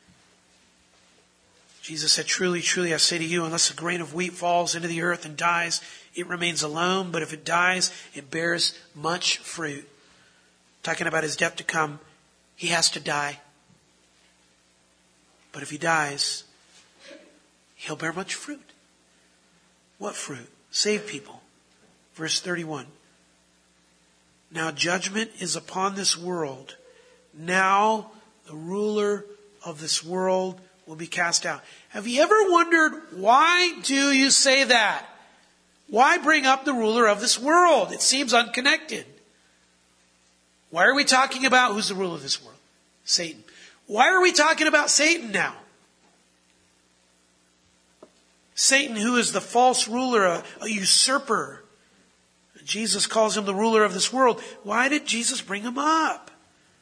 Jesus said, truly, truly, I say to you, unless a grain of wheat falls into the earth and dies, it remains alone. But if it dies, it bears much fruit. Talking about his death to come, he has to die. But if he dies, he'll bear much fruit. What fruit? Save people. Verse 31. Now judgment is upon this world. Now the ruler of this world will be cast out. Have you ever wondered, why do you say that? Why bring up the ruler of this world? It seems unconnected. Why are we talking about who's the ruler of this world? Satan. Why are we talking about Satan now? Satan, who is the false ruler, a usurper. Jesus calls him the ruler of this world. Why did Jesus bring him up?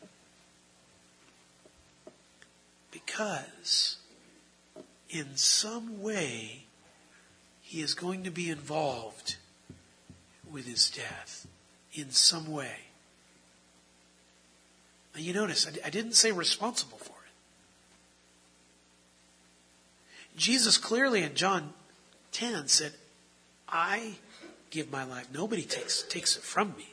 Because in some way he is going to be involved with his death. In some way. Now you notice, I didn't say responsible for it. Jesus clearly in John 10 said, I give my life. Nobody takes it from me.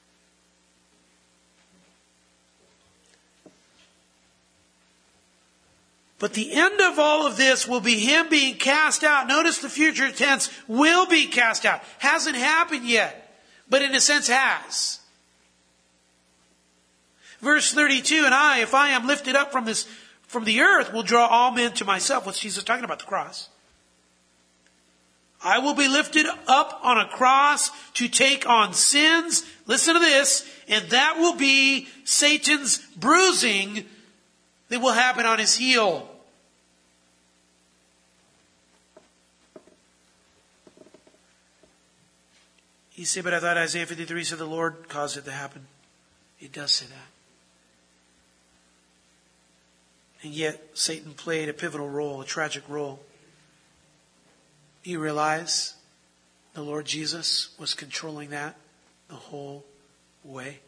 But the end of all of this will be him being cast out. Notice the future tense, will be cast out. Hasn't happened yet, but in a sense has. Verse 32, and I, if I am lifted up from the earth, will draw all men to myself. What's Jesus talking about? The cross. I will be lifted up on a cross to take on sins. Listen to this. And that will be Satan's bruising that will happen on his heel. You say, but I thought Isaiah 53 said the Lord caused it to happen. It does say that. And yet Satan played a pivotal role, a tragic role. You realize the Lord Jesus was controlling that the whole way.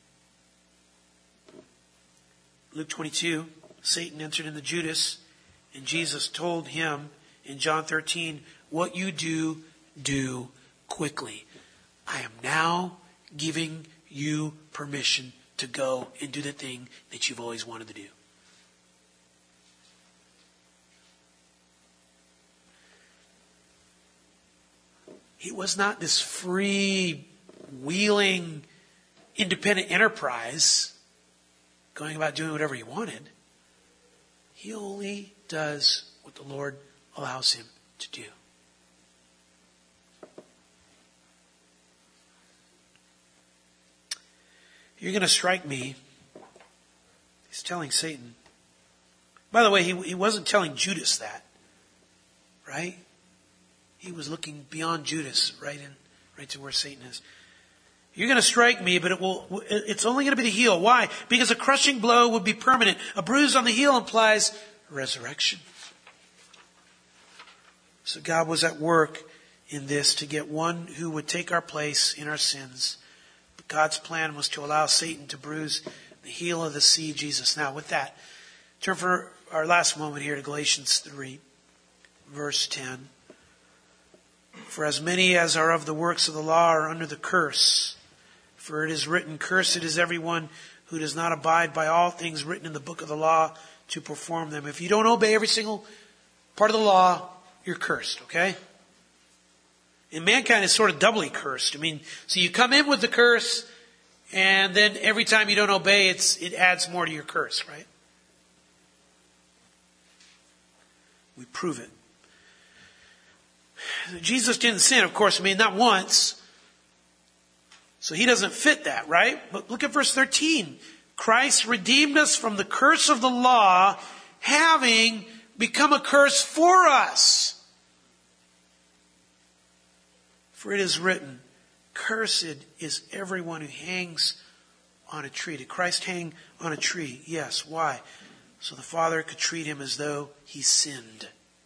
Luke 22, Satan entered into Judas, and Jesus told him in John 13, what you do, do quickly. I am now giving you permission to go and do the thing that you've always wanted to do. It was not this free-wheeling, independent enterprise going about doing whatever he wanted. He only does what the Lord allows him to do. You're going to strike me. He's telling Satan. By the way, he wasn't telling Judas that. Right? He was looking beyond Judas, right to where Satan is. You're going to strike me, but it's only going to be the heel. Why? Because a crushing blow would be permanent. A bruise on the heel implies resurrection. So God was at work in this to get one who would take our place in our sins. But God's plan was to allow Satan to bruise the heel of the seed, Jesus. Now, with that, turn for our last moment here to Galatians 3, verse 10. For as many as are of the works of the law are under the curse. For it is written, cursed is everyone who does not abide by all things written in the book of the law to perform them. If you don't obey every single part of the law, you're cursed, okay? And mankind is sort of doubly cursed. So you come in with the curse, and then every time you don't obey, it adds more to your curse, right? We prove it. Jesus didn't sin, of course. Not once. So he doesn't fit that, right? But look at verse 13. Christ redeemed us from the curse of the law, having become a curse for us. For it is written, cursed is everyone who hangs on a tree. Did Christ hang on a tree? Yes. Why? So the Father could treat him as though he sinned.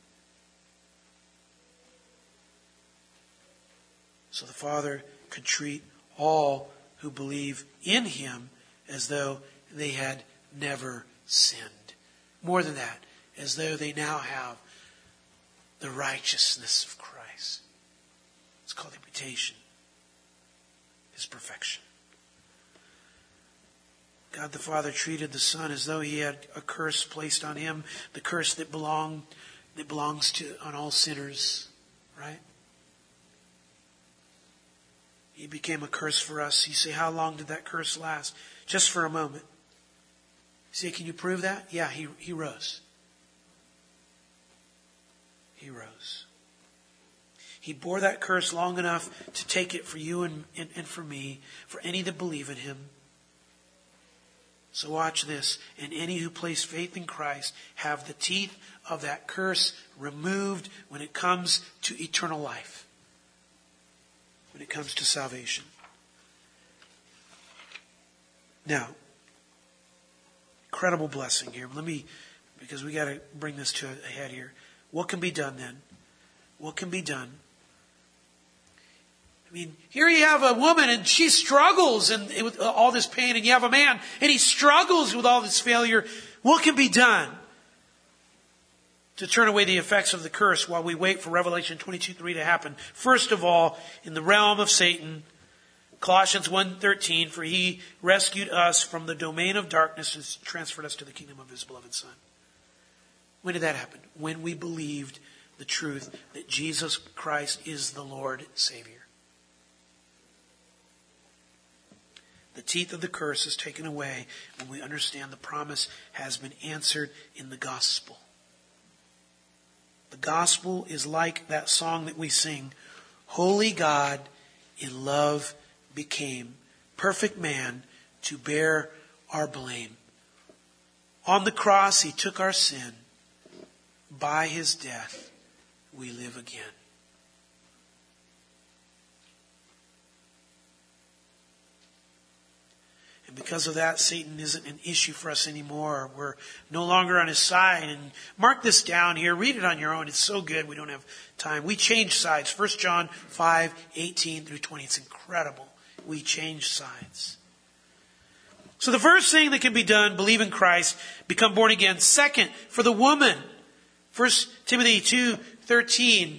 So the Father could treat all who believe in him as though they had never sinned. More than that, as though they now have the righteousness of Christ. It's called imputation. His perfection. God the Father treated the Son as though he had a curse placed on him, the curse that belongs on all sinners, right? He became a curse for us. You say, how long did that curse last? Just for a moment. You say, can you prove that? Yeah, he rose. He rose. He bore that curse long enough to take it for you and for me, for any that believe in him. So watch this. And any who place faith in Christ have the teeth of that curse removed when it comes to eternal life. When it comes to salvation. Now, incredible blessing here. Because we got to bring this to a head here. What can be done then? What can be done? I mean, here you have a woman and she struggles with all this pain, and you have a man and he struggles with all this failure. What can be done to turn away the effects of the curse while we wait for Revelation 22:3 to happen? First of all, in the realm of Satan, Colossians 1:13, for he rescued us from the domain of darkness and transferred us to the kingdom of his beloved Son. When did that happen? When we believed the truth that Jesus Christ is the Lord and Savior. The teeth of the curse is taken away when we understand the promise has been answered in the gospel. The gospel is like that song that we sing, Holy God in love became perfect man to bear our blame. On the cross he took our sin. By his death we live again. And because of that, Satan isn't an issue for us anymore. We're no longer on his side. And mark this down here. Read it on your own. It's so good. We don't have time. We change sides. 1 John 5:18-20. It's incredible. We change sides. So the first thing that can be done, believe in Christ, become born again. Second, for the woman, 1 Timothy 2:13.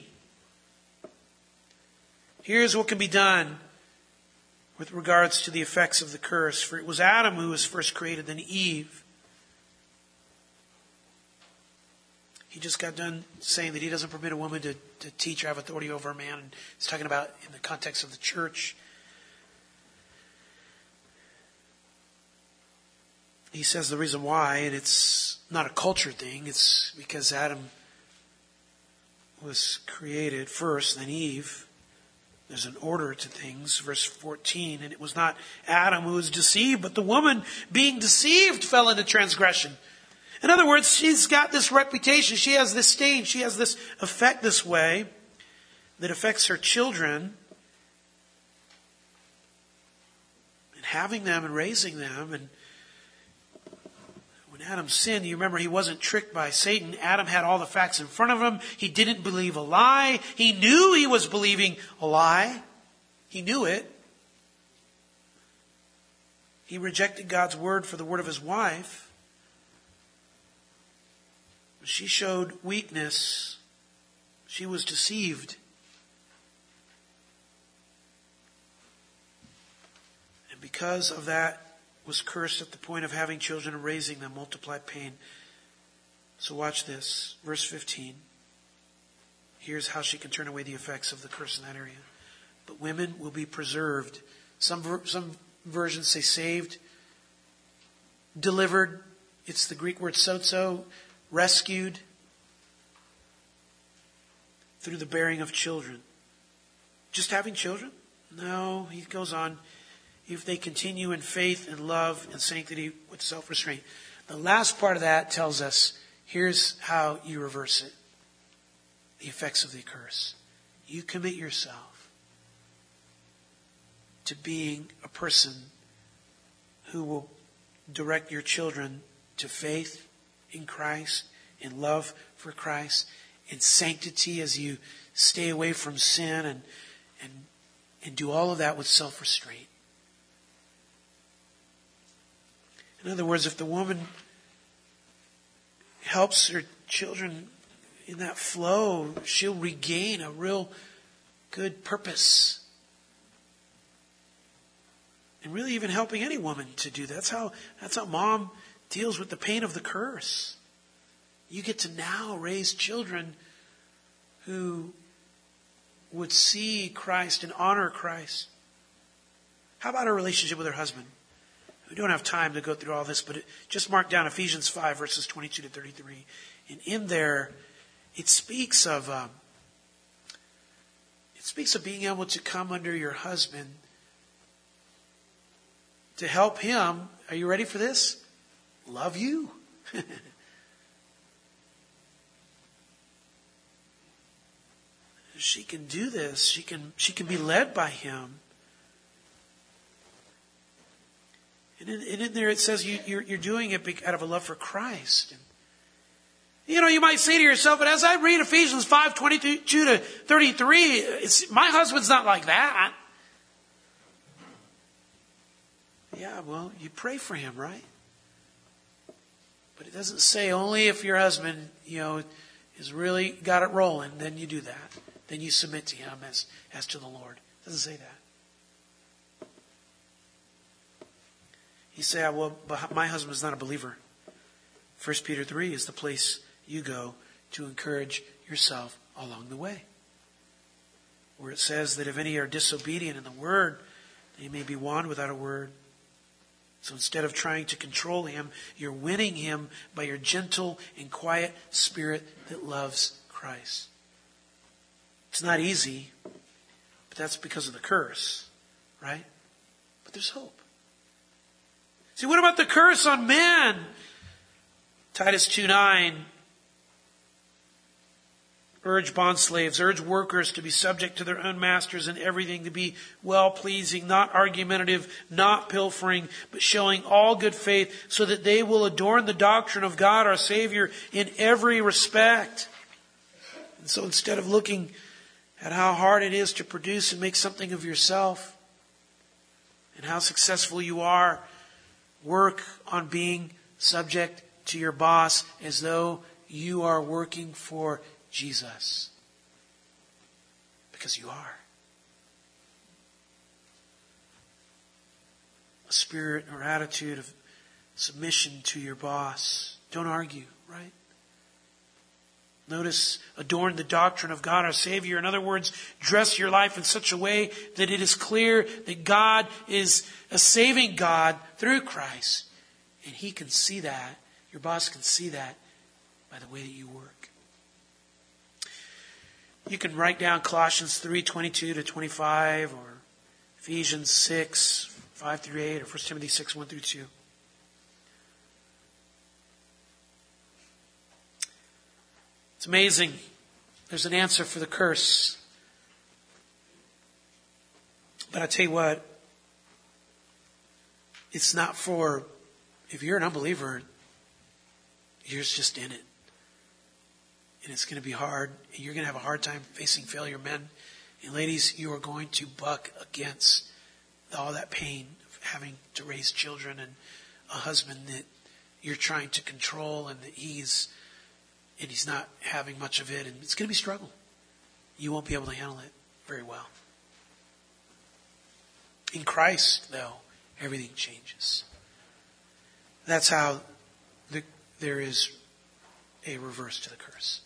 Here's what can be done with regards to the effects of the curse. For it was Adam who was first created, then Eve. He just got done saying that he doesn't permit a woman to teach or have authority over a man. And he's talking about in the context of the church. He says the reason why, and it's not a culture thing, it's because Adam was created first, then Eve. There's an order to things. Verse 14, and it was not Adam who was deceived, but the woman being deceived fell into transgression. In other words, she's got this reputation. She has this stain. She has this effect this way that affects her children. And having them and raising them. And when Adam sinned, you remember he wasn't tricked by Satan. Adam had all the facts in front of him. He didn't believe a lie. He knew he was believing a lie. He knew it. He rejected God's word for the word of his wife. She showed weakness. She was deceived. And because of that, was cursed at the point of having children and raising them, multiplied pain. So watch this. Verse 15. Here's how she can turn away the effects of the curse in that area. But women will be preserved. Some versions say saved, delivered. It's the Greek word sozo, rescued through the bearing of children. Just having children? No, he goes on. If they continue in faith and love and sanctity with self-restraint. The last part of that tells us, here's how you reverse it. The effects of the curse. You commit yourself to being a person who will direct your children to faith in Christ, in love for Christ, in sanctity as you stay away from sin and do all of that with self-restraint. In other words, if the woman helps her children in that flow, she'll regain a real good purpose. And really even helping any woman to do that. That's how mom deals with the pain of the curse. You get to now raise children who would see Christ and honor Christ How about her relationship with her husband? We don't have time to go through all this, but just mark down Ephesians 5, verses 22 to 33. And in there, it speaks of being able to come under your husband to help him. Are you ready for this? Love you. She can do this. She can be led by him. And in there it says you're doing it out of a love for Christ. And, you might say to yourself, but as I read Ephesians 5:22 to 33, my husband's not like that. Yeah, well, you pray for him, right? But it doesn't say only if your husband, has really got it rolling, then you do that. Then you submit to him as to the Lord. It doesn't say that. You say, well, but my husband's not a believer. 1 Peter 3 is the place you go to encourage yourself along the way. Where it says that if any are disobedient in the word, they may be won without a word. So instead of trying to control him, you're winning him by your gentle and quiet spirit that loves Christ. It's not easy, but that's because of the curse, right? But there's hope. See, what about the curse on men? Titus 2:9. Urge bondslaves, urge workers to be subject to their own masters in everything, to be well-pleasing, not argumentative, not pilfering, but showing all good faith, so that they will adorn the doctrine of God our Savior in every respect. And so instead of looking at how hard it is to produce and make something of yourself, and how successful you are, work on being subject to your boss as though you are working for Jesus. Because you are. A spirit or attitude of submission to your boss. Don't argue, right? Notice, adorn the doctrine of God our Savior. In other words, dress your life in such a way that it is clear that God is a saving God through Christ. And He can see that. Your boss can see that by the way that you work. You can write down Colossians 3:22 to 25, or Ephesians 6:5 through 8, or 1 Timothy 6:1 through 2. It's amazing. There's an answer for the curse. But I tell you what, it's not for, if you're an unbeliever, you're just in it. And it's going to be hard. And you're going to have a hard time facing failure. Men and ladies, you are going to buck against all that pain of having to raise children and a husband that you're trying to control and that he's not having much of it. And it's going to be a struggle. You won't be able to handle it very well. In Christ, though, everything changes. That's how there is a reverse to the curse.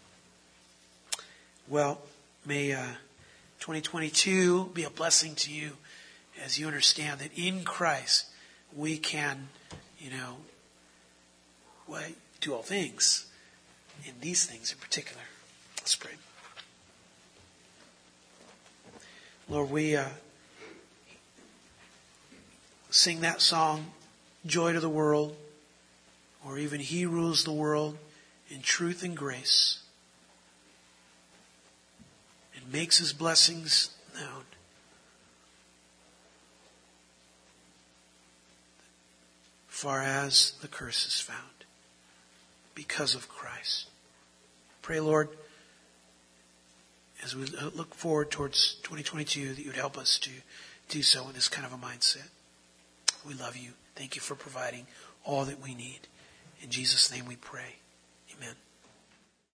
Well, may 2022 be a blessing to you as you understand that in Christ we can, do all things. In these things in particular. Let's pray. Lord, we sing that song, Joy to the World, or even He rules the world in truth and grace and makes His blessings known. Far as the curse is found because of Christ. Pray, Lord, as we look forward towards 2022, that you would help us to do so with this kind of a mindset. We love you. Thank you for providing all that we need. In Jesus' name we pray. Amen.